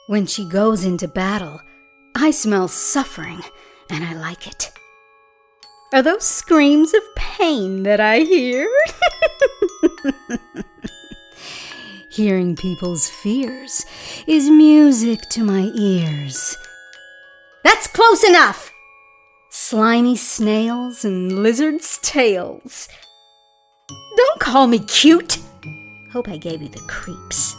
When she goes into battle, I smell suffering, and I like it. Are those screams of pain that I hear? Hearing people's fears is music to my ears. That's close enough! Slimy snails and lizards' tails. Don't call me cute. Hope I gave you the creeps.